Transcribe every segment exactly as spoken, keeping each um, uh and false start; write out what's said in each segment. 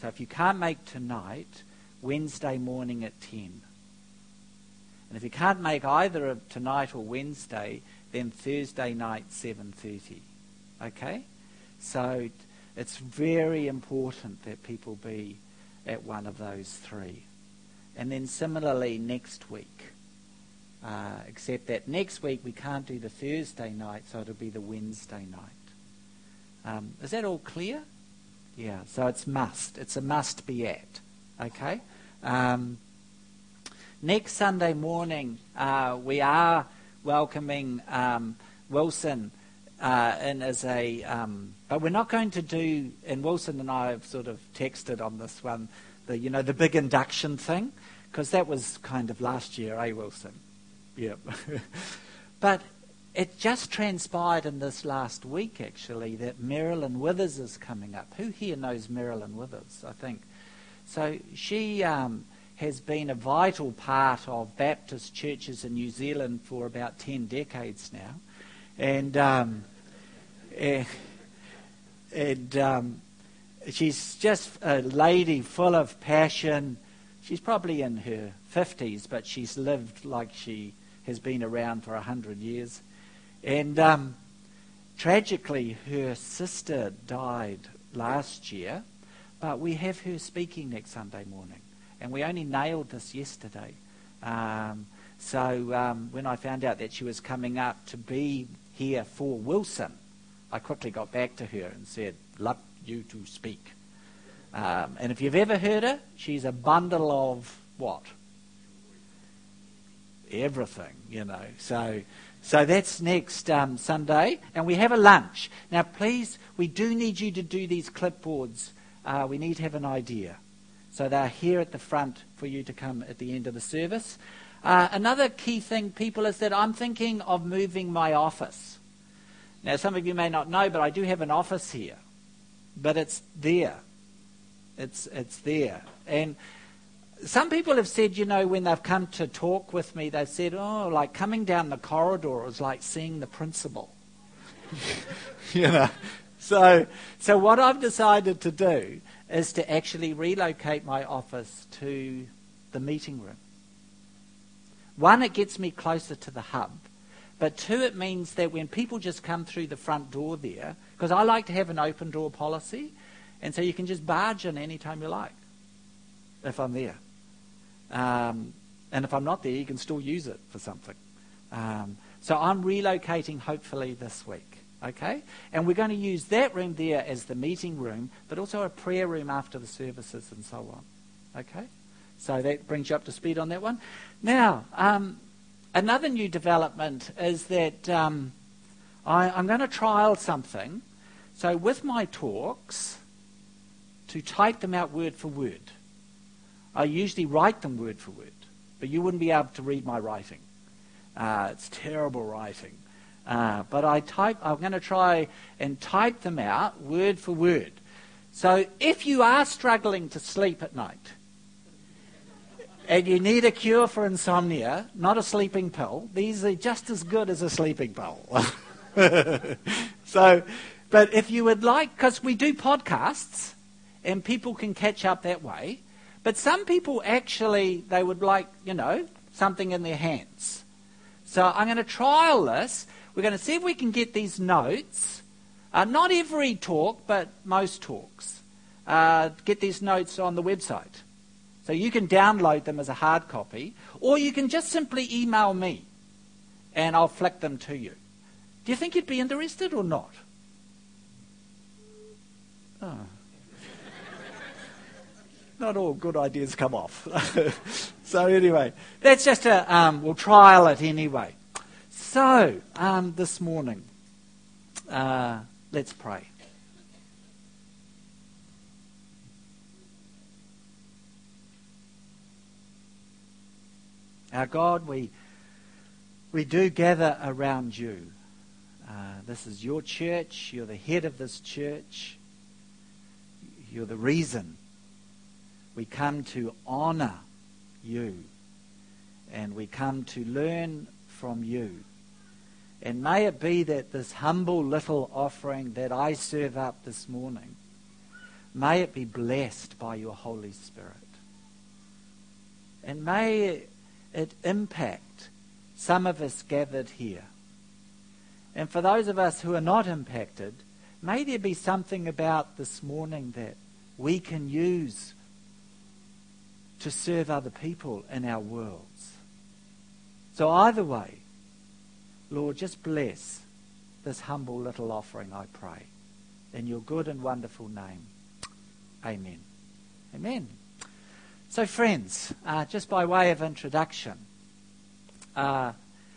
So if you can't make tonight, Wednesday morning at ten. And if you can't make either of tonight or Wednesday, then Thursday night, seven thirty. Okay? So it's very important that people be at one of those three. And then similarly next week. Uh, except that next week we can't do the Thursday night, so it'll be the Wednesday night. Um, is that all clear? Yeah, so it's must. It's a must be at. Okay? Um, next Sunday morning, uh, we are welcoming um, Wilson uh, in as a... Um, but we're not going to do... And Wilson and I have sort of texted on this one, the you know, the big induction thing, because that was kind of last year, eh, Wilson? Yeah. But it just transpired in this last week, actually, that Marilyn Withers is coming up. Who here knows Marilyn Withers, I think? So she um, has been a vital part of Baptist churches in New Zealand for about ten decades now. And, um, and, and um, she's just a lady full of passion. She's probably in her fifties, but she's lived like she has been around for a hundred years. And um, tragically, her sister died last year, but we have her speaking next Sunday morning. And we only nailed this yesterday. Um, so um, when I found out that she was coming up to be here for Wilson, I quickly got back to her and said, love you to speak. Um, and if you've ever heard her, she's a bundle of what? Everything, you know. So so that's next um, Sunday. And we have a lunch. Now, please, we do need you to do these clipboards. Uh, we need to have an idea. So they're here at the front for you to come at the end of the service. Uh, another key thing, people, is that I'm thinking of moving my office. Now, some of you may not know, but I do have an office here. But it's there. It's it's there. And some people have said, you know, when they've come to talk with me, they've said, oh, like coming down the corridor is like seeing the principal. you know. So so what I've decided to do is to actually relocate my office to the meeting room. One, it gets me closer to the hub. But two, it means that when people just come through the front door there, because I like to have an open door policy, and so you can just barge in any time you like, if I'm there. Um, and if I'm not there, you can still use it for something. Um, so I'm relocating hopefully this week, okay? And we're going to use that room there as the meeting room, but also a prayer room after the services and so on, okay? So that brings you up to speed on that one. Now, um, another new development is that um, I, I'm going to trial something. So with my talks, to type them out word for word. I usually write them word for word, but you wouldn't be able to read my writing. Uh, it's terrible writing. Uh, but I type. I'm going to try and type them out word for word. So if you are struggling to sleep at night, and you need a cure for insomnia, not a sleeping pill, these are just as good as a sleeping pill. so, but if you would like, because we do podcasts, and people can catch up that way, but some people actually, they would like, you know, something in their hands. So I'm going to trial this. We're going to see if we can get these notes, uh, not every talk, but most talks, uh, get these notes on the website. So you can download them as a hard copy, or you can just simply email me, and I'll flick them to you. Do you think you'd be interested or not? Oh. Not all good ideas come off. So anyway, that's just a, um, we'll trial it anyway. So, um, this morning, uh, let's pray. Our God, we we do gather around you. Uh, this is your church. You're the head of this church. You're the reason we come to honour you, and we come to learn from you. And may it be that this humble little offering that I serve up this morning, may it be blessed by your Holy Spirit. And may it impact some of us gathered here. And for those of us who are not impacted, may there be something about this morning that we can use to serve other people in our worlds. So either way, Lord, just bless this humble little offering, I pray. In your good and wonderful name. Amen. Amen. So friends, uh, just by way of introduction, uh,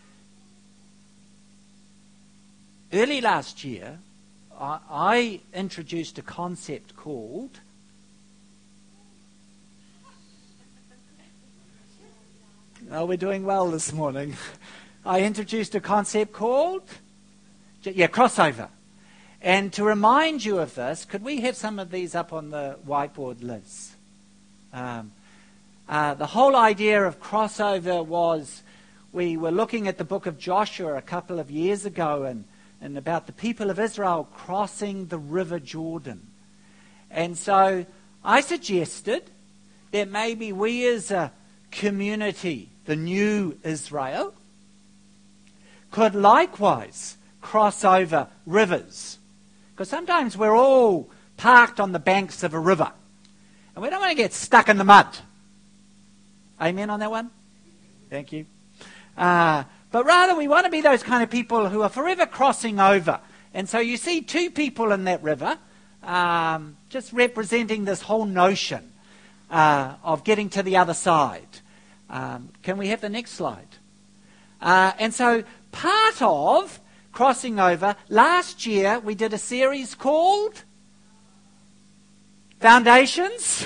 early last year, I, I introduced a concept called Oh, we're doing well this morning. I introduced a concept called, yeah, crossover. And to remind you of this, could we have some of these up on the whiteboard, Liz? Um, uh, the whole idea of crossover was, we were looking at the book of Joshua a couple of years ago and, and about the people of Israel crossing the river Jordan. And so I suggested that maybe we as a community, the new Israel, could likewise cross over rivers. Because sometimes we're all parked on the banks of a river and we don't want to get stuck in the mud. Amen on that one? Thank you. Uh, but rather we want to be those kind of people who are forever crossing over. And so you see two people in that river, um, just representing this whole notion uh, of getting to the other side. Um, can we have the next slide? Uh, and so part of crossing over, last year we did a series called Foundations.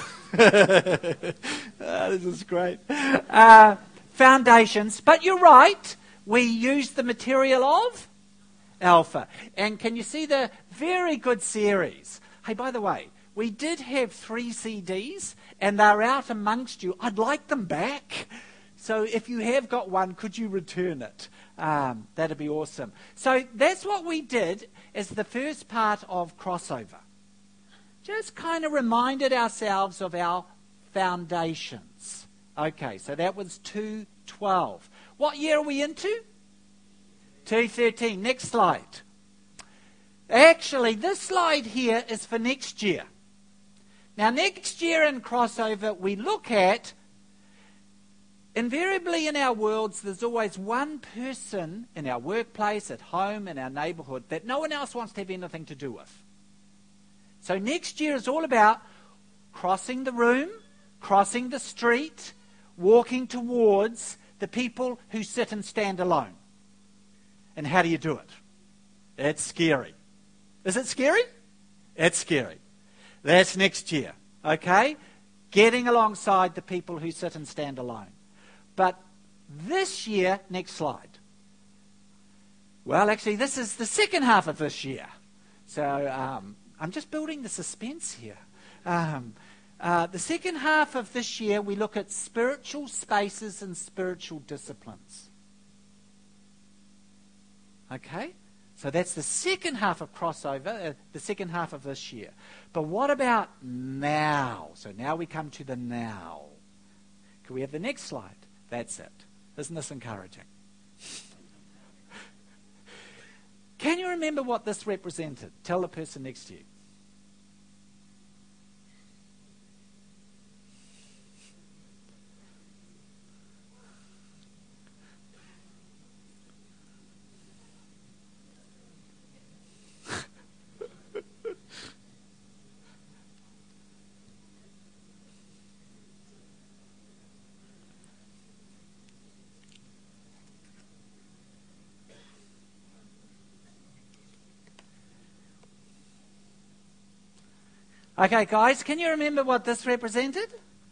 Oh, this is great. Uh, foundations. But you're right, we used the material of Alpha. And can you see the very good series? Hey, by the way, we did have three C Ds and they're out amongst you. I'd like them back. So if you have got one, could you return it? Um, that'd be awesome. So that's what we did as the first part of crossover. Just kind of reminded ourselves of our foundations. Okay, so that was two twelve. What year are we into? two thirteen. Next slide. Actually, this slide here is for next year. Now, next year in crossover, we look at, invariably in our worlds, there's always one person in our workplace, at home, in our neighbourhood, that no one else wants to have anything to do with. So next year is all about crossing the room, crossing the street, walking towards the people who sit and stand alone. And how do you do it? It's scary. Is it scary? It's scary. That's next year, okay? Getting alongside the people who sit and stand alone. But this year, next slide. Well, actually, this is the second half of this year. So um, I'm just building the suspense here. Um, uh, the second half of this year, we look at spiritual spaces and spiritual disciplines. Okay? So that's the second half of crossover, uh, the second half of this year. But what about now? So now we come to the now. Can we have the next slide? That's it. Isn't this encouraging? Can you remember what this represented? Tell the person next to you. Okay, guys, can you remember what this represented?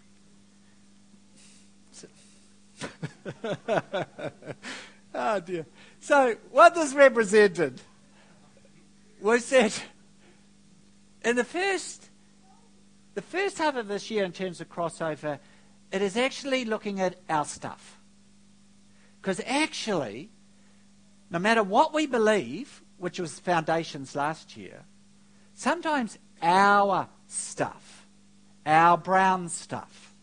Oh, dear. So, what this represented was that in the first, the first half of this year in terms of crossover, it is actually looking at our stuff. Because actually, no matter what we believe, which was foundations last year, sometimes our stuff, our brown stuff,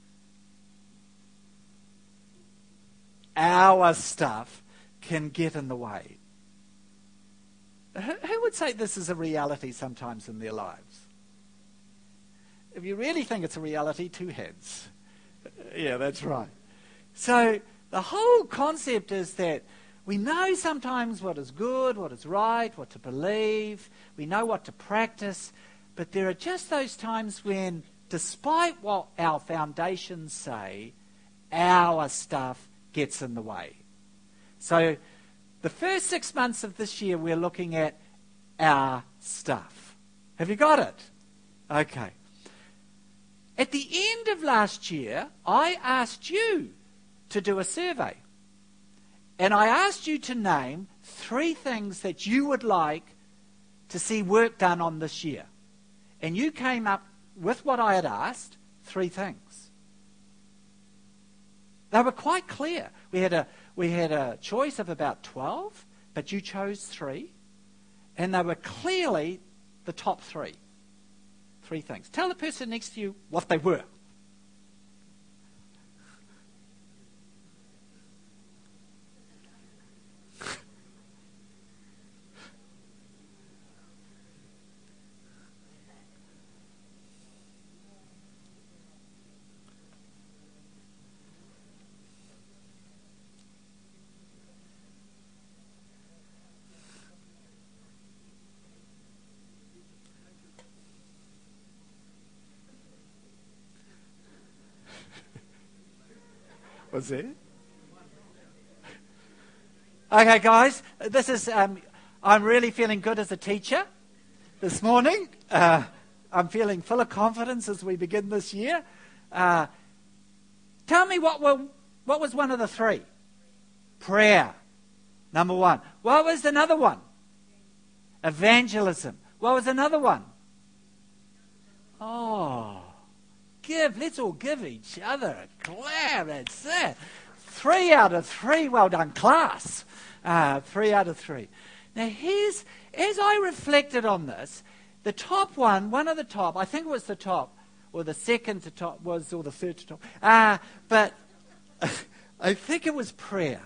our stuff can get in the way. Who, who would say this is a reality sometimes in their lives? If you really think it's a reality, two hands. Yeah, that's right. So the whole concept is that we know sometimes what is good, what is right, what to believe. We know what to practice. But there are just those times when, despite what our foundations say, our stuff gets in the way. So the first six months of this year, we're looking at our stuff. Have you got it? Okay. At the end of last year, I asked you to do a survey. And I asked you to name three things that you would like to see work done on this year. And you came up with what I had asked, three things. They were quite clear. We had a, we had a choice of about twelve, but you chose three. And they were clearly the top three. Three things. Tell the person next to you what they were. Was it? Okay, guys, this is, um, I'm really feeling good as a teacher this morning. Uh, I'm feeling full of confidence as we begin this year. Uh, tell me what were, what was one of the three? Prayer, number one. What was another one? Evangelism. What was another one? Oh, give. Let's all give each other a clap. That's it. Three out of three. Well done, class. Uh, three out of three. Now, here's, as I reflected on this, the top one, one of the top, I think it was the top, or the second to top was, or the third to top. Uh, but I think it was prayer.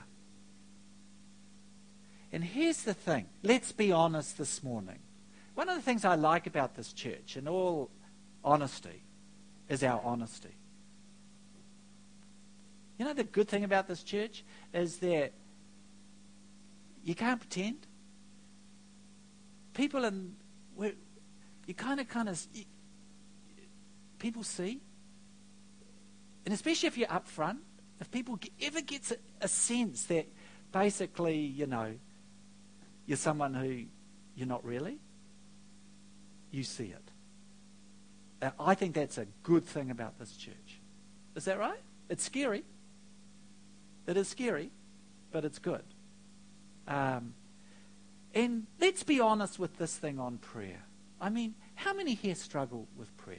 And here's the thing. Let's be honest this morning. One of the things I like about this church, in all honesty, is our honesty. You know, the good thing about this church is that you can't pretend. People in, you kind of, kind of, you, people see. And especially if you're up front, if people get, ever gets a, a sense that basically, you know, you're someone who you're not really, you see it. Uh, I think that's a good thing about this church. Is that right? It's scary. It is scary, but it's good. Um, and let's be honest with this thing on prayer. I mean, how many here struggle with prayer?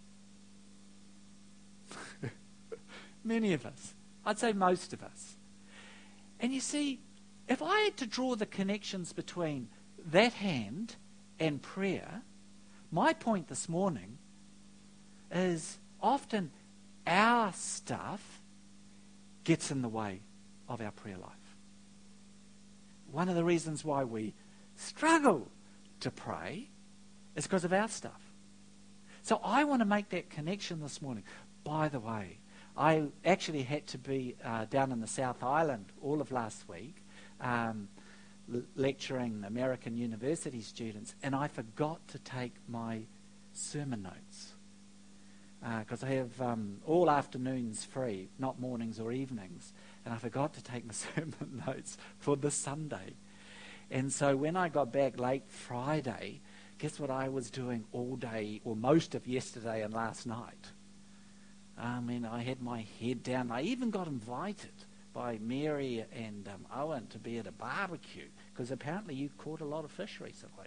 Many of us. I'd say most of us. And you see, if I had to draw the connections between that hand and prayer, my point this morning is often our stuff gets in the way of our prayer life. One of the reasons why we struggle to pray is because of our stuff. So I want to make that connection this morning. By the way, I actually had to be uh, down in the South Island all of last week um, l- lecturing American university students, and I forgot to take my sermon notes. Because uh, I have um, all afternoons free, not mornings or evenings. And I forgot to take my sermon notes for this Sunday. And so when I got back late Friday, guess what I was doing all day, or most of yesterday and last night? I mean, I had my head down. I even got invited by Mary and um, Owen to be at a barbecue, because apparently you caught a lot of fish recently.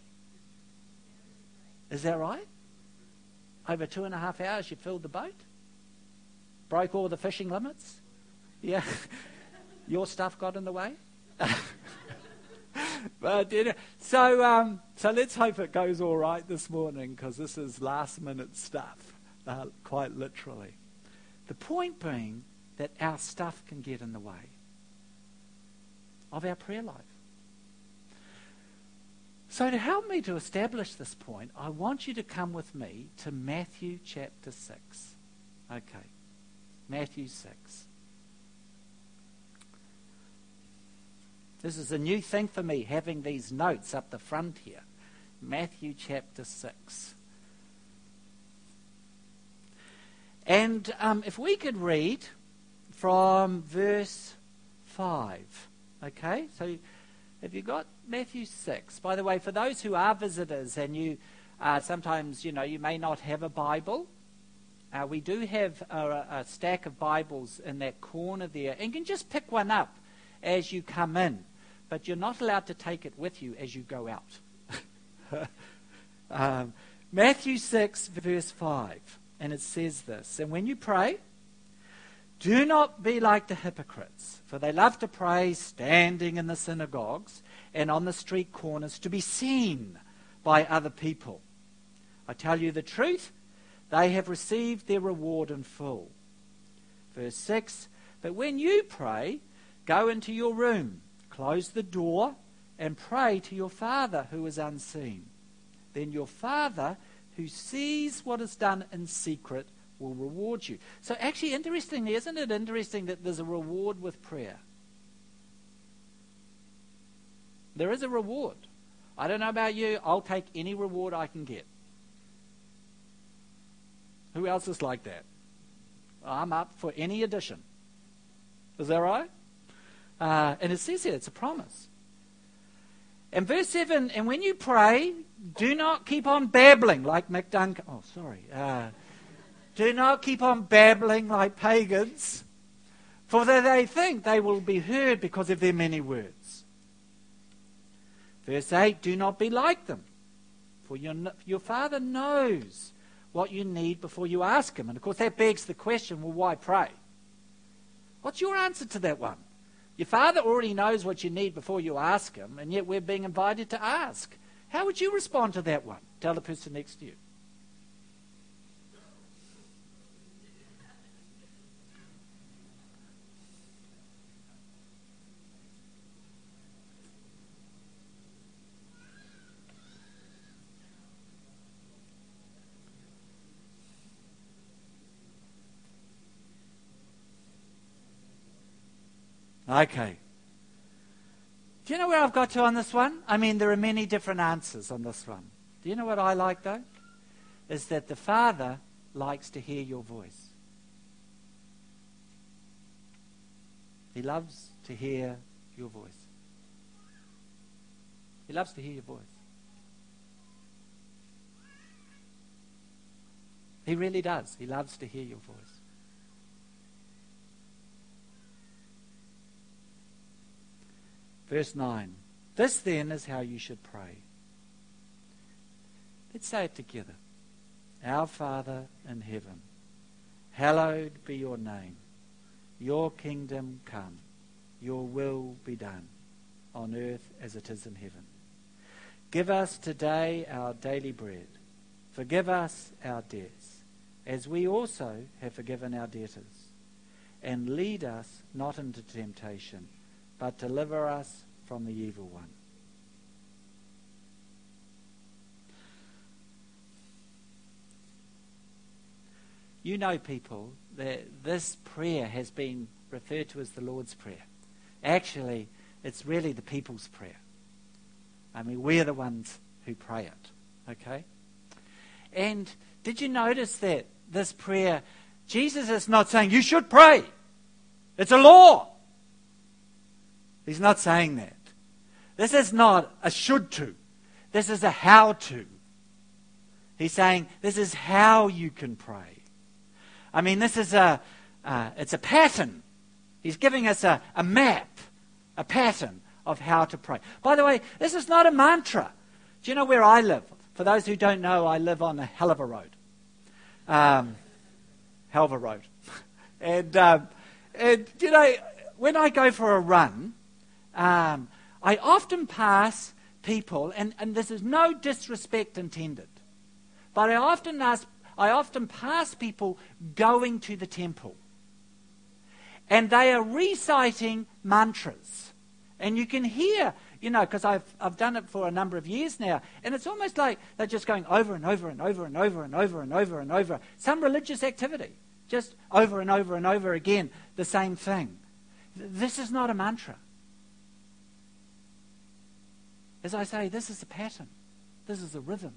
Is that right? Over two and a half hours you filled the boat? Broke all the fishing limits? Yeah. Your stuff got in the way? But you know, so um, so let's hope it goes all right this morning, because this is last minute stuff, uh, quite literally. The point being that our stuff can get in the way of our prayer life. So to help me to establish this point, I want you to come with me to Matthew chapter six. Okay, Matthew six. This is a new thing for me, having these notes up the front here. Matthew chapter six. And um, if we could read from verse five. Okay, so have you got Matthew six? By the way, for those who are visitors and you uh, sometimes, you know, you may not have a Bible, uh, we do have a, a stack of Bibles in that corner there. And you can just pick one up as you come in, but you're not allowed to take it with you as you go out. um, Matthew six, verse five, and it says this: "And when you pray, do not be like the hypocrites, for they love to pray standing in the synagogues and on the street corners to be seen by other people. I tell you the truth, they have received their reward in full." Verse six, "But when you pray, go into your room, close the door, and pray to your Father who is unseen. Then your Father who sees what is done in secret will reward you." So actually, interestingly, isn't it interesting that there's a reward with prayer? There is a reward. I don't know about you, I'll take any reward I can get. Who else is like that? I'm up for any addition. Is that right? Uh, and it says here, it's a promise. And verse seven, "And when you pray, do not keep on babbling like Mick Duncan." Oh, sorry. Uh, do not keep on babbling like pagans, for that they think they will be heard because of their many words. Verse eight, "Do not be like them, for your, your Father knows what you need before you ask Him." And of course that begs the question, well, why pray? What's your answer to that one? Your Father already knows what you need before you ask Him, and yet we're being invited to ask. How would you respond to that one? Tell the person next to you. Okay. Do you know where I've got to on this one? I mean, there are many different answers on this one. Do you know what I like, though? Is that the Father likes to hear your voice. He loves to hear your voice. He loves to hear your voice. He really does. He loves to hear your voice. Verse nine. "This then is how you should pray." Let's say it together. "Our Father in heaven, hallowed be your name. Your kingdom come. Your will be done on earth as it is in heaven. Give us today our daily bread. Forgive us our debts, as we also have forgiven our debtors. And lead us not into temptation, but deliver us from the evil one." You know, people, that this prayer has been referred to as the Lord's Prayer. Actually, it's really the people's prayer. I mean, we're the ones who pray it, okay? And did you notice that this prayer, Jesus is not saying, you should pray. It's a law. He's not saying that. This is not a should to. This is a how to. He's saying this is how you can pray. I mean, this is a, uh, it's a pattern. He's giving us a, a map, a pattern of how to pray. By the way, this is not a mantra. Do you know where I live? For those who don't know, I live on a hell of a road. Um, hell of a road. and, um, and, you know, when I go for a run, um, I often pass people, and, and this is no disrespect intended, but I often ask, I often pass people going to the temple. And they are reciting mantras. And you can hear, you know, because I've, I've done it for a number of years now, and it's almost like they're just going over and over and over and over and over and over and over. Some religious activity, just over and over and over again, the same thing. This is not a mantra. As I say, this is a pattern. This is a rhythm.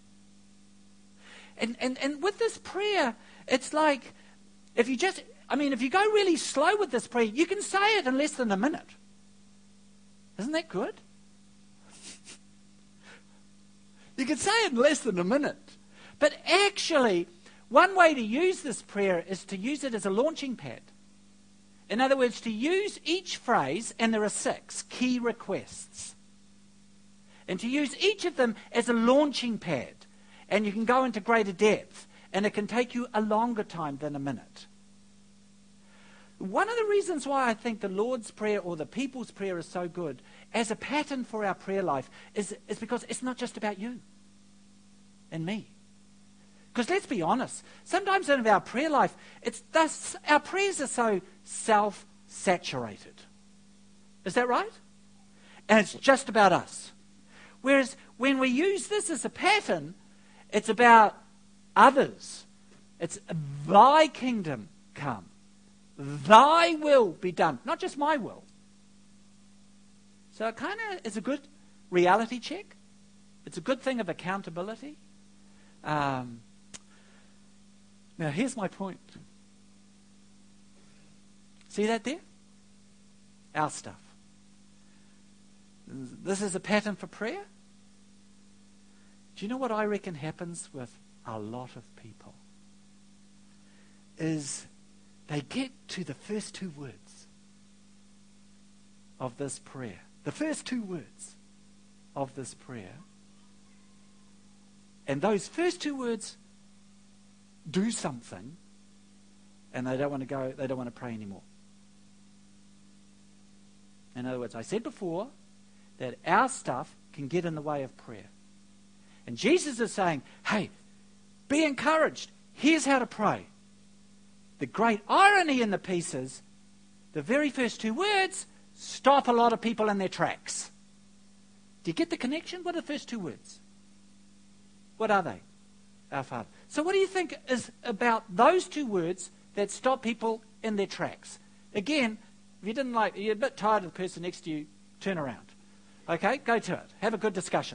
And, and, and with this prayer, it's like, if you just... I mean, if you go really slow with this prayer, you can say it in less than a minute. Isn't that good? You can say it in less than a minute. But actually, one way to use this prayer is to use it as a launching pad. In other words, to use each phrase, and there are six key requests, and to use each of them as a launching pad. And you can go into greater depth, and it can take you a longer time than a minute. One of the reasons why I think the Lord's Prayer or the people's prayer is so good as a pattern for our prayer life is, is because it's not just about you and me. Because let's be honest, sometimes in our prayer life, it's thus, our prayers are so self-saturated. Is that right? And it's just about us. Whereas when we use this as a pattern, it's about others. It's thy kingdom come. Thy will be done, not just my will. So it kind of is a good reality check. It's a good thing of accountability. Um, now, here's my point. See that there? Our stuff. This is a pattern for prayer. Do you know what I reckon happens with a lot of people? Is they get to the first two words of this prayer. The first two words of this prayer. And those first two words do something, and they don't want to go, they don't want to pray anymore. In other words, I said before that our stuff can get in the way of prayer. And Jesus is saying, hey, be encouraged. Here's how to pray. The great irony in the piece is the very first two words stop a lot of people in their tracks. Do you get the connection? What are the first two words? What are they? Our Father. So what do you think is about those two words that stop people in their tracks? Again, if you didn't like, you're a bit tired of the person next to you, turn around. Okay, go to it. Have a good discussion.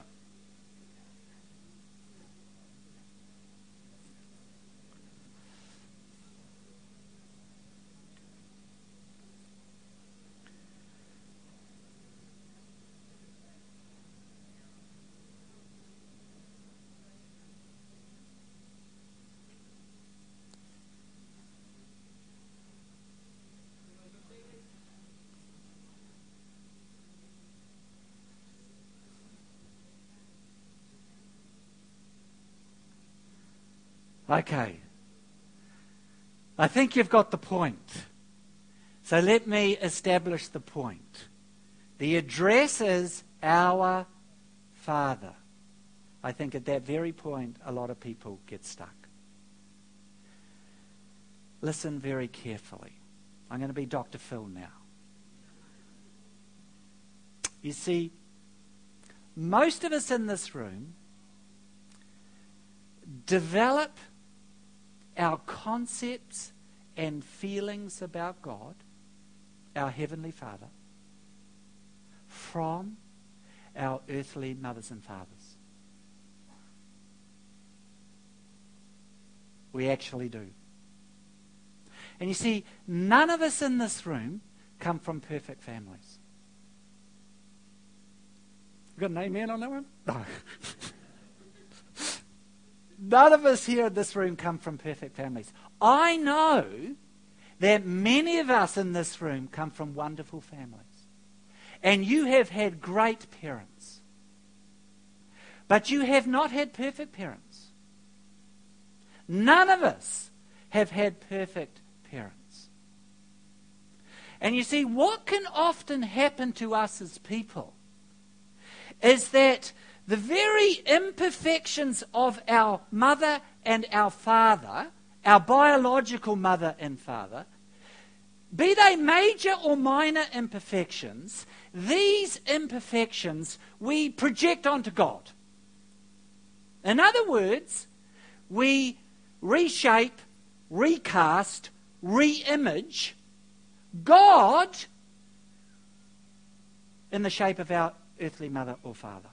Okay. I think you've got the point. So let me establish the point. The address is our Father. I think at that very point, a lot of people get stuck. Listen very carefully. I'm going to be Doctor Phil now. You see, most of us in this room develop our concepts and feelings about God, our Heavenly Father, from our earthly mothers and fathers. We actually do. And you see, none of us in this room come from perfect families. You got an amen on that one? No. None of us here in this room come from perfect families. I know that many of us in this room come from wonderful families. And you have had great parents. But you have not had perfect parents. None of us have had perfect parents. And you see, what can often happen to us as people is that the very imperfections of our mother and our father, our biological mother and father, be they major or minor imperfections, these imperfections we project onto God. In other words, we reshape, recast, re-image God in the shape of our earthly mother or father.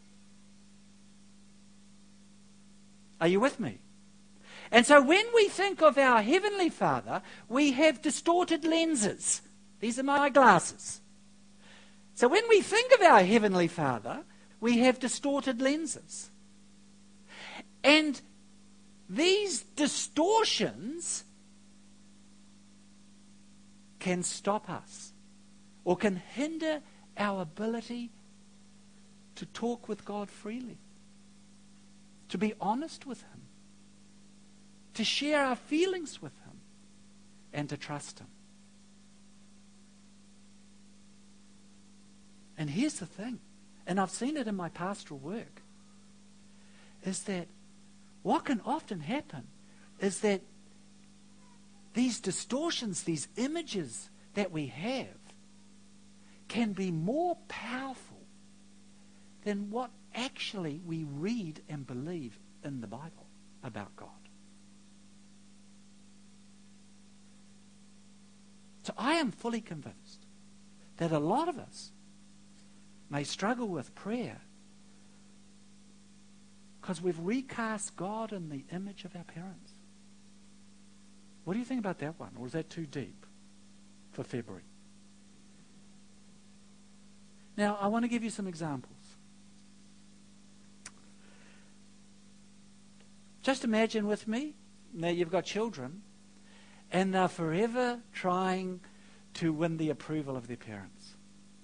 Are you with me? And so when we think of our Heavenly Father, we have distorted lenses. These are my glasses. So when we think of our Heavenly Father, we have distorted lenses. And these distortions can stop us or can hinder our ability to talk with God freely, to be honest with Him, to share our feelings with Him, and to trust Him. And here's the thing, and I've seen it in my pastoral work, is that what can often happen is that these distortions, these images that we have, can be more powerful than what actually we read and believe in the Bible about God. So I am fully convinced that a lot of us may struggle with prayer because we've recast God in the image of our parents. What do you think about that one? Or is that too deep for February? Now, I want to give you some examples. Just imagine with me that you've got children and they're forever trying to win the approval of their parents.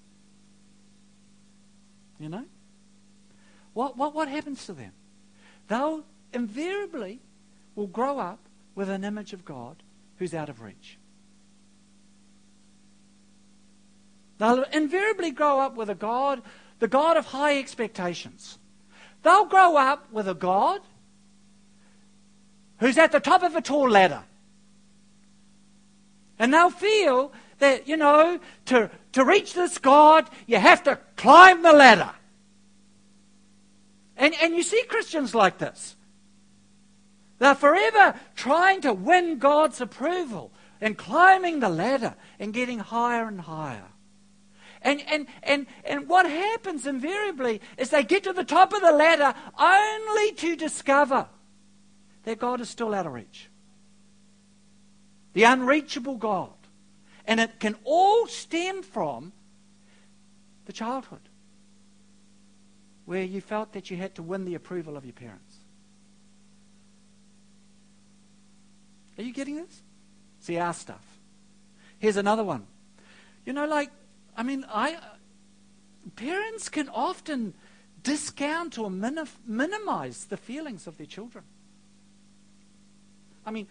You know? What, what, what happens to them? They'll invariably will grow up with an image of God who's out of reach. They'll invariably grow up with a God, the God of high expectations. They'll grow up with a God who's at the top of a tall ladder. And they'll feel that, you know, to, to reach this God, you have to climb the ladder. And, and you see Christians like this. They're forever trying to win God's approval and climbing the ladder and getting higher and higher. And, and, and, and what happens invariably is they get to the top of the ladder only to discover that God is still out of reach. The unreachable God. And it can all stem from the childhood, where you felt that you had to win the approval of your parents. Are you getting this? See our stuff. Here's another one. You know, like, I mean, I parents can often discount or minim, minimize the feelings of their children. I mean,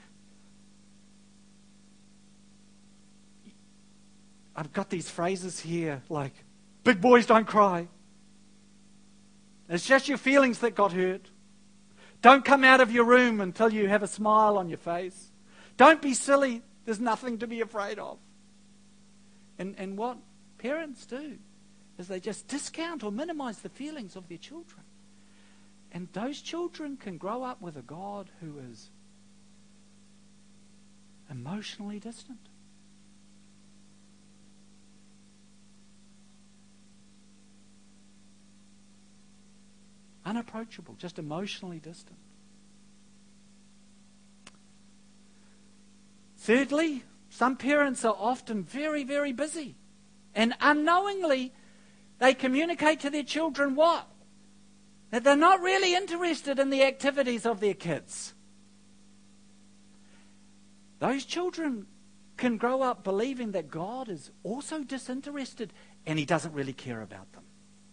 I've got these phrases here like, big boys don't cry. It's just your feelings that got hurt. Don't come out of your room until you have a smile on your face. Don't be silly. There's nothing to be afraid of. And, and what parents do is they just discount or minimize the feelings of their children. And those children can grow up with a God who is emotionally distant. Unapproachable, just emotionally distant. Thirdly, some parents are often very, very busy. And unknowingly, they communicate to their children what? That they're not really interested in the activities of their kids. Those children can grow up believing that God is also disinterested and He doesn't really care about them.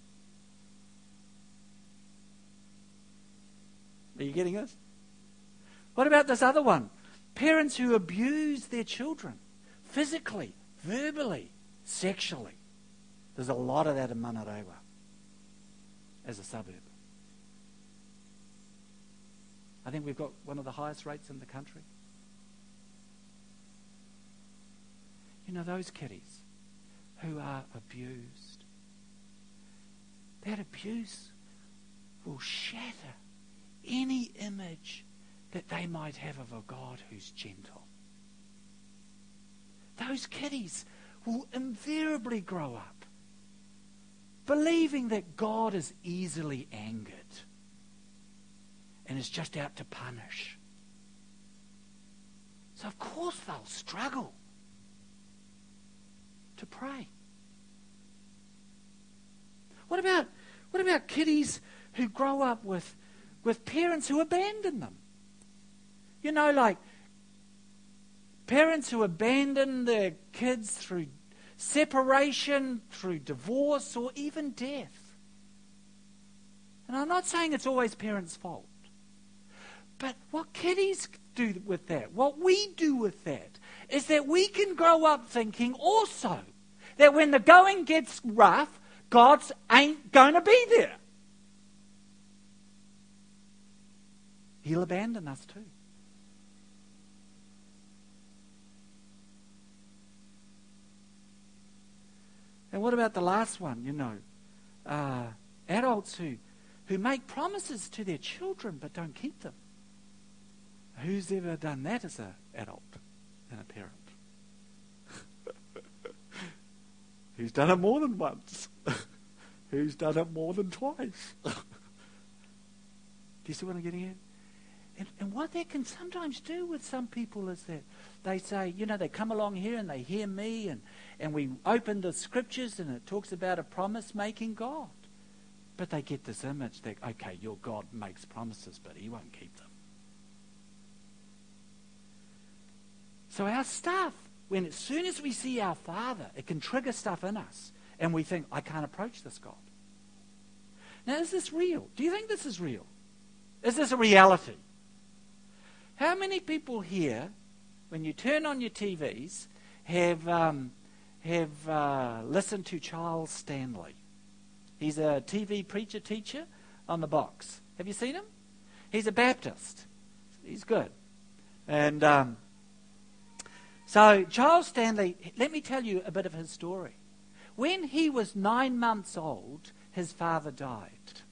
Are you getting this? What about this other one? Parents who abuse their children physically, verbally, sexually. There's a lot of that in Manarewa. as a suburb. I think we've got one of the highest rates in the country. You know, those kiddies who are abused, that abuse will shatter any image that they might have of a God who's gentle. Those kiddies will invariably grow up believing that God is easily angered and is just out to punish. So of course they'll struggle to pray. What about what about kiddies who grow up with with parents who abandon them? You know, like parents who abandon their kids through separation, through divorce, or even death. And I'm not saying it's always parents' fault. But what kiddies do with that, what we do with that, is that we can grow up thinking also that when the going gets rough, God ain't going to be there. He'll abandon us too. And what about the last one, you know? Uh, adults who, who make promises to their children but don't keep them. Who's ever done that as an adult and a parent? Who's done it more than once? Who's done it more than twice? Do you see what I'm getting at? And, and what that can sometimes do with some people is that they say, you know, they come along here and they hear me and, and we open the scriptures and it talks about a promise-making God. But they get this image that, okay, your God makes promises, but he won't keep them. So our stuff, when as soon as we see our Father, it can trigger stuff in us. And we think, I can't approach this God. Now, is this real? Do you think this is real? Is this a reality? How many people here, when you turn on your T Vs, have um, have uh, listened to Charles Stanley? He's a T V preacher teacher on the box. Have you seen him? He's a Baptist. He's good. And um, so Charles Stanley, let me tell you a bit of his story. When he was nine months old, his father died.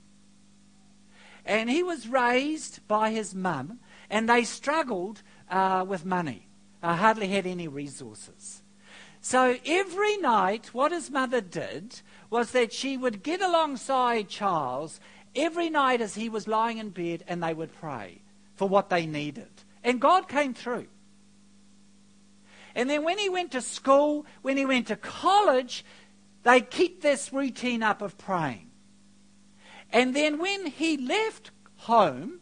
And he was raised by his mum, and they struggled uh, with money. Uh, hardly had any resources. So every night, what his mother did was that she would get alongside Charles every night as he was lying in bed, and they would pray for what they needed. And God came through. And then when he went to school, when he went to college, they keep this routine up of praying. And then when he left home,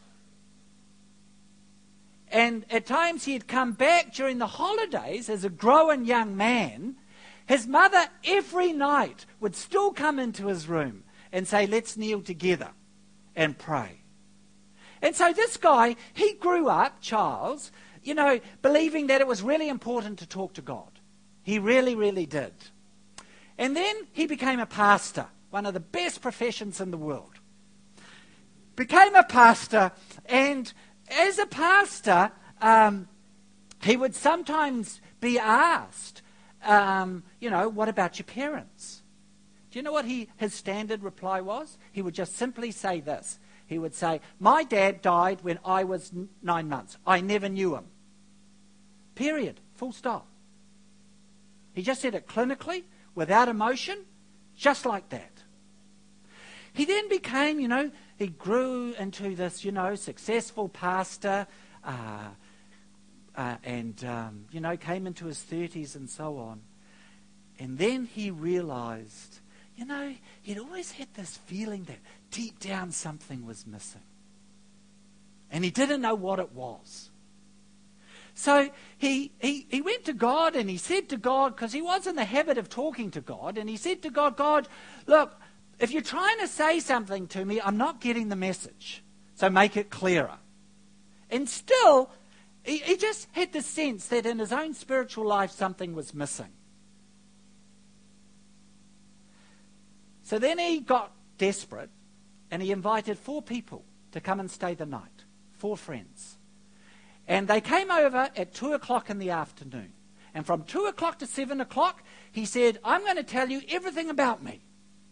and at times he had come back during the holidays as a growing young man, his mother every night would still come into his room and say, let's kneel together and pray. And so this guy, he grew up, Charles, you know, believing that it was really important to talk to God. He really, really did. And then he became a pastor, one of the best professions in the world. Became a pastor, and as a pastor, um, he would sometimes be asked, um, you know, what about your parents? Do you know what he, his standard reply was? He would just simply say this. He would say, my dad died when I was n- nine months. I never knew him. Period. Full stop. He just said it clinically, without emotion, just like that. He then became, you know, he grew into this, you know, successful pastor uh, uh, and, um, you know, came into his thirties and so on. And then he realized, you know, he'd always had this feeling that deep down something was missing. And he didn't know what it was. So he, he, he went to God and he said to God, because he was in the habit of talking to God, and he said to God, God, look, if you're trying to say something to me, I'm not getting the message. So make it clearer. And still, he, he just had the sense that in his own spiritual life something was missing. So then he got desperate and he invited four people to come and stay the night, four friends. And they came over at two o'clock in the afternoon. And from two o'clock to seven o'clock, he said, I'm going to tell you everything about me.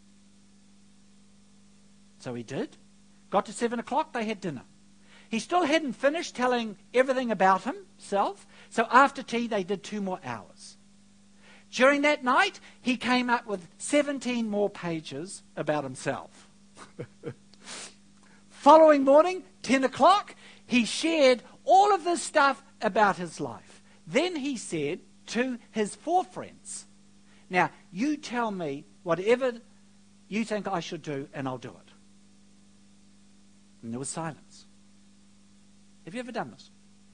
So he did. Got to seven o'clock, they had dinner. He still hadn't finished telling everything about himself, so after tea they did two more hours. During that night, he came up with seventeen more pages about himself. Following morning, ten o'clock, he shared all of this stuff about his life. Then he said to his four friends, now, you tell me whatever you think I should do, and I'll do it. And there was silence. Have you ever done this?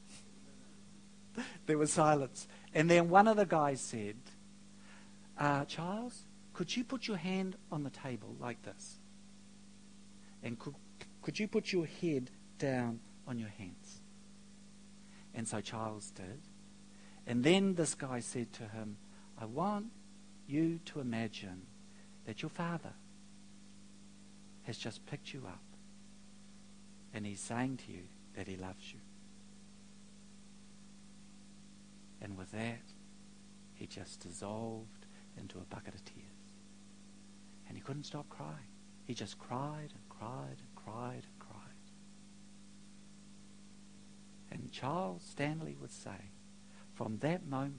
There was silence. And then one of the guys said, uh, Charles, could you put your hand on the table like this? And could, could you put your head down on your hands? And so Charles did. And then this guy said to him, I want you to imagine that your father has just picked you up and he's saying to you that he loves you. And with that, he just dissolved into a bucket of tears. And he couldn't stop crying. He just cried and cried and cried and cried. And Charles Stanley would say, from that moment,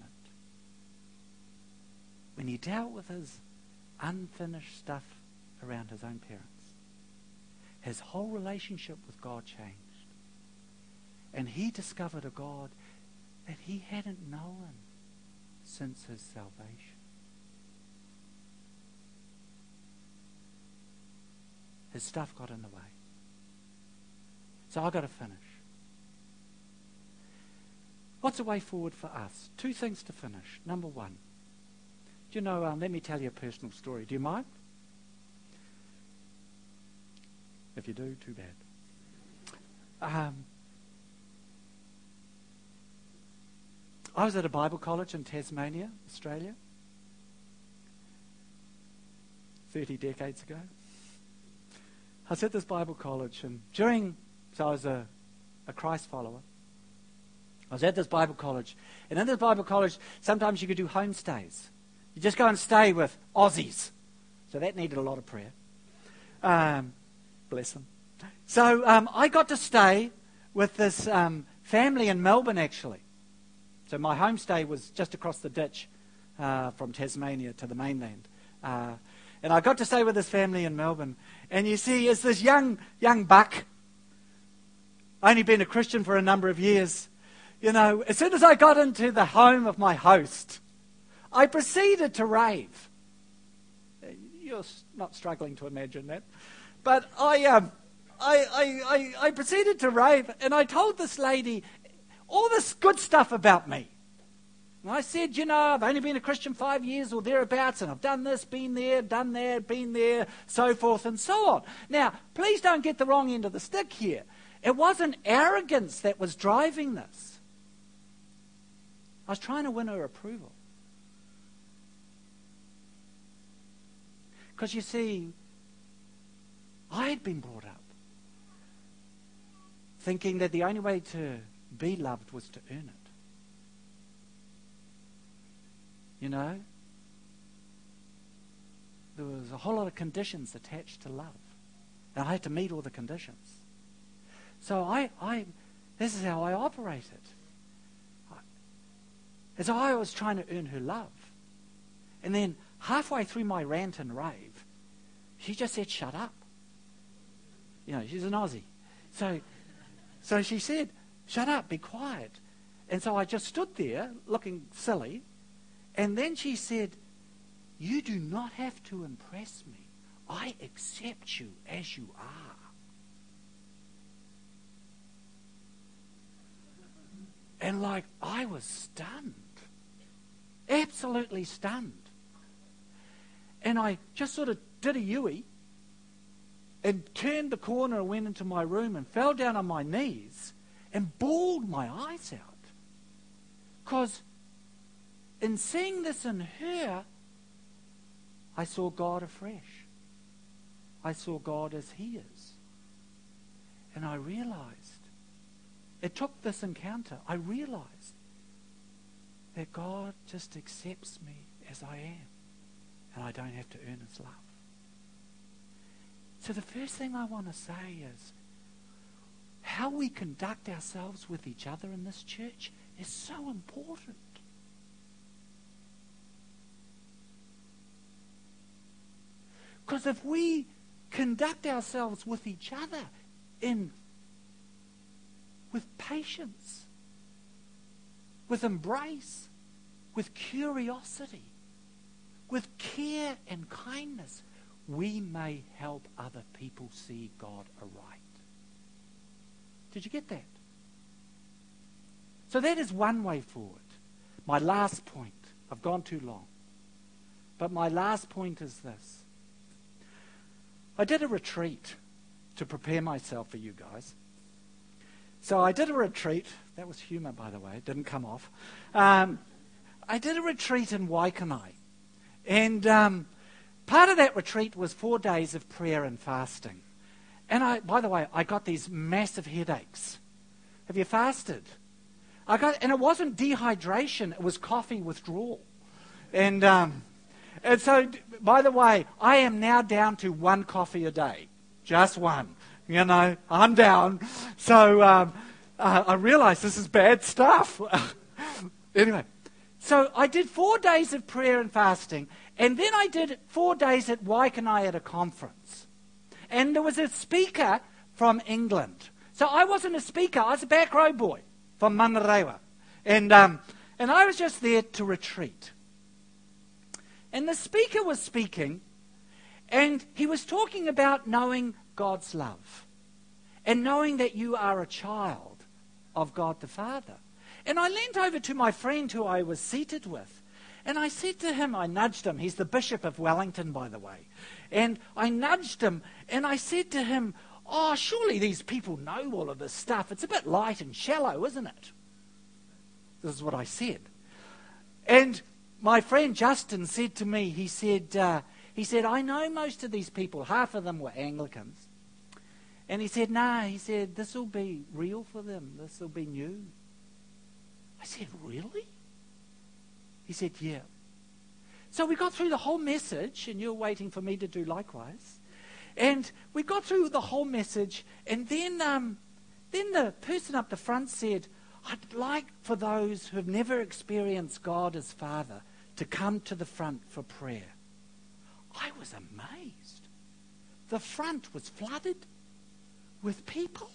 when he dealt with his unfinished stuff around his own parents, his whole relationship with God changed. And he discovered a God that he hadn't known since his salvation. His stuff got in the way. So I've got to finish. What's the way forward for us? Two things to finish. Number one. Do you know, um, let me tell you a personal story. Do you mind? If you do, too bad. Um, I was at a Bible college in Tasmania, Australia, thirty decades ago. I was at this Bible college, and during, so I was a, a Christ follower. I was at this Bible college, and in this Bible college, sometimes you could do homestays. You just go and stay with Aussies. So that needed a lot of prayer. Um, bless them. So um, I got to stay with this um, family in Melbourne, actually. So my homestay was just across the ditch uh, from Tasmania to the mainland. Uh, and I got to stay with this family in Melbourne. And you see, as this young young buck, only been a Christian for a number of years, you know, as soon as I got into the home of my host, I proceeded to rave. You're not struggling to imagine that. But I, um, I, I, I, I proceeded to rave, and I told this lady all this good stuff about me. And I said, you know, I've only been a Christian five years or thereabouts, and I've done this, been there, done that, been there, so forth and so on. Now, please don't get the wrong end of the stick here. It wasn't arrogance that was driving this. I was trying to win her approval. Because you see, I had been brought up thinking that the only way to be loved was to earn it. You know? There was a whole lot of conditions attached to love. And I had to meet all the conditions. So I, I this is how I operated. As I was trying to earn her love. And then halfway through my rant and rave, she just said, shut up. You know, she's an Aussie. So, so she said, shut up, be quiet. And so I just stood there looking silly. And then she said, you do not have to impress me. I accept you as you are. And like, I was stunned. Absolutely stunned. And I just sort of did a Yui and turned the corner and went into my room and fell down on my knees and bawled my eyes out. Because in seeing this in her, I saw God afresh. I saw God as he is. And I realized, it took this encounter, I realized that God just accepts me as I am. And I don't have to earn his love. So the first thing I want to say is, how we conduct ourselves with each other in this church is so important. Because if we conduct ourselves with each other in with patience, with embrace, with curiosity, with care and kindness, we may help other people see God aright. Did you get that? So that is one way forward. My last point. I've gone too long. But my last point is this. I did a retreat to prepare myself for you guys. So I did a retreat. That was humour, by the way. It didn't come off. Um, I did a retreat in Waikanae. And um, part of that retreat was four days of prayer and fasting. And I, by the way, I got these massive headaches. Have you fasted? I got, and it wasn't dehydration. It was coffee withdrawal. And um, and so, by the way, I am now down to one coffee a day, just one. You know, I'm down. So um, uh, I realize this is bad stuff. Anyway, so I did four days of prayer and fasting, and then I did four days at Waikanae at a conference. And there was a speaker from England. So I wasn't a speaker. I was a back row boy from Manarewa. And, um, and I was just there to retreat. And the speaker was speaking, and he was talking about knowing God's love and knowing that you are a child of God the Father. And I leaned over to my friend who I was seated with, and I said to him, I nudged him, he's the Bishop of Wellington, by the way, and I nudged him, and I said to him, oh, surely these people know all of this stuff. It's a bit light and shallow, isn't it? This is what I said. And my friend Justin said to me, he said, uh, he said, I know most of these people. Half of them were Anglicans. And he said, nah, he said, this will be real for them. This will be new. I said, really? He said, yeah. So we got through the whole message, and you're waiting for me to do likewise. And we got through the whole message, and then um, then the person up the front said, I'd like for those who have never experienced God as Father to come to the front for prayer. I was amazed. The front was flooded with people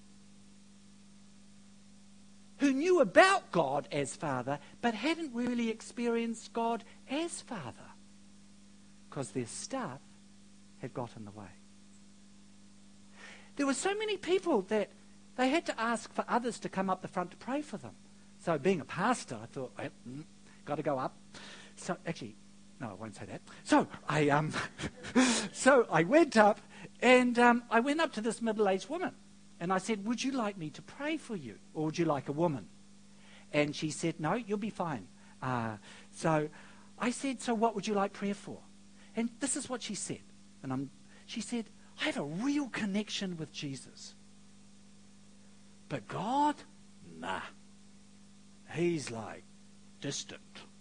who knew about God as Father, but hadn't really experienced God as Father because their stuff had got in the way. There were so many people that they had to ask for others to come up the front to pray for them. So being a pastor, I thought, eh, mm, got to go up. So actually, no, I won't say that. So I um, so I went up, and um, I went up to this middle-aged woman, and I said, would you like me to pray for you, or would you like a woman? And she said, no, you'll be fine. Uh, so I said, so what would you like prayer for? And this is what she said. And I'm, she said, I have a real connection with Jesus. But God, nah. He's like distant.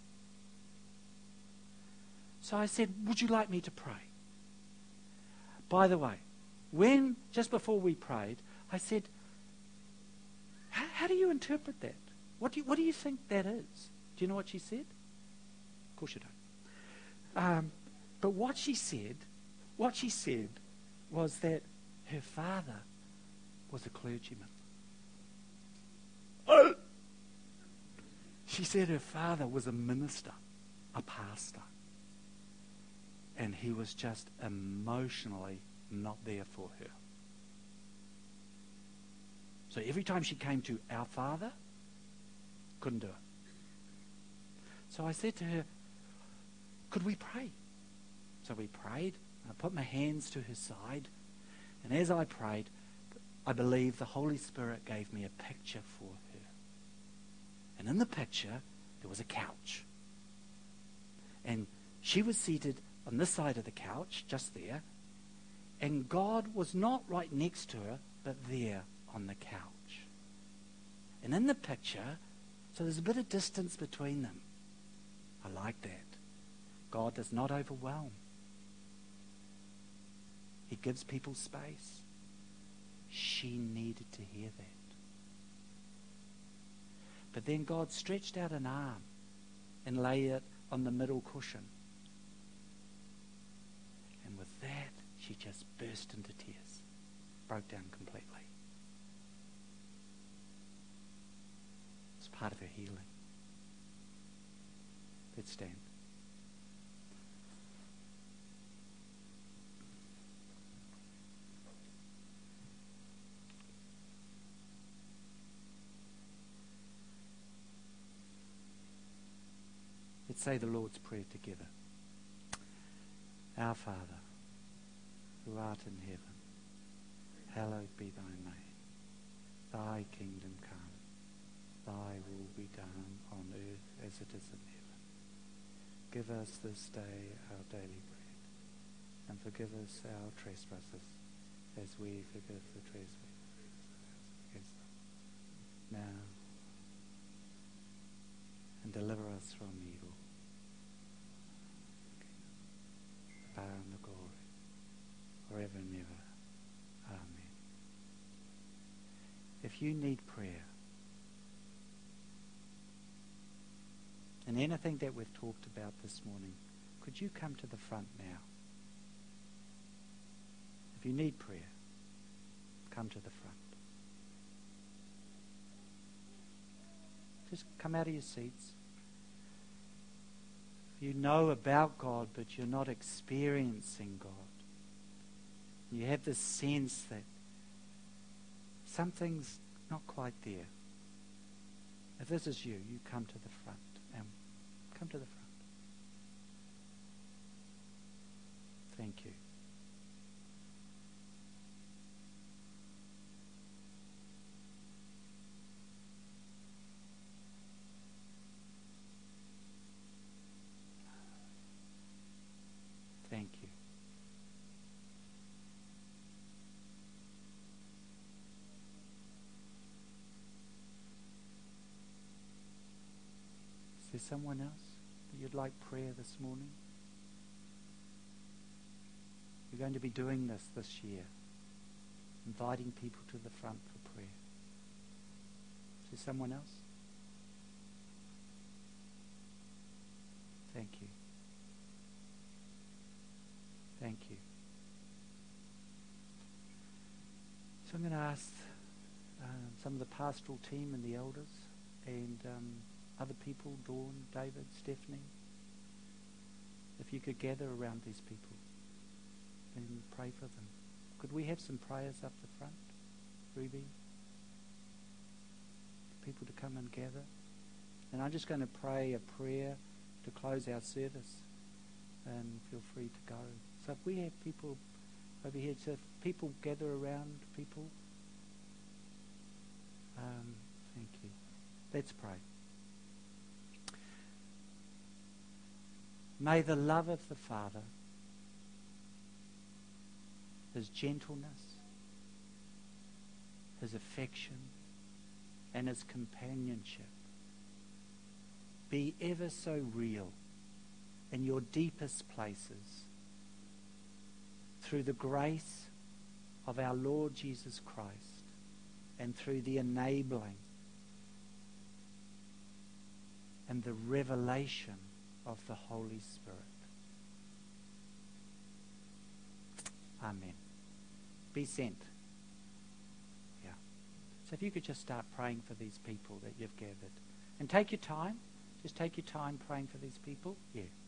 So I said, would you like me to pray? By the way, when, just before we prayed, I said, how, how do you interpret that? What do you, what do you think that is? Do you know what she said? Of course you don't. Um, but what she said, what she said was that her father was a clergyman. Oh! She said her father was a minister, a pastor. And he was just emotionally not there for her. So every time she came to our Father, couldn't do it. So I said to her, could we pray? So we prayed. I put my hands to her side. And as I prayed, I believe the Holy Spirit gave me a picture for her. And in the picture, there was a couch. And she was seated on this side of the couch, just there. And God was not right next to her, but there on the couch. And in the picture, so there's a bit of distance between them. I like that. God does not overwhelm. He gives people space. She needed to hear that. But then God stretched out an arm and laid it on the middle cushion. And with that, she just burst into tears. Broke down completely. It's part of her healing. Let's stand. Let's say the Lord's Prayer together. Our Father, who art in heaven, hallowed be thy name. Thy kingdom come. Thy will be done on earth as it is in heaven. Give us this day our daily bread, and forgive us our trespasses, as we forgive the trespassers against us. Now, and deliver us from evil. The power and the glory, forever and ever. Amen. If you need prayer, and anything that we've talked about this morning, could you come to the front now? If you need prayer, come to the front. Just come out of your seats. If you know about God, but you're not experiencing God, you have this sense that something's not quite there. If this is you, you come to the front. And come to the front. Thank you. Thank you. Is there someone else that you'd like prayer this morning? You're going to be doing this this year, inviting people to the front for prayer. Is there someone else? Thank you. Thank you. So I'm going to ask uh, some of the pastoral team and the elders and um, other people, Dawn, David, Stephanie, if you could gather around these people and pray for them. Could we have some prayers up the front, Ruby? People to come and gather. And I'm just going to pray a prayer to close our service. And feel free to go. So if we have people over here, so if people gather around people, um, thank you. Let's pray. May the love of the Father, His gentleness, His affection, and His companionship be ever so real in your deepest places through the grace of our Lord Jesus Christ and through the enabling and the revelation of the Holy Spirit. Amen. Be sent. Yeah. So if you could just start praying for these people that you've gathered. And take your time. Just take your time praying for these people. Yeah.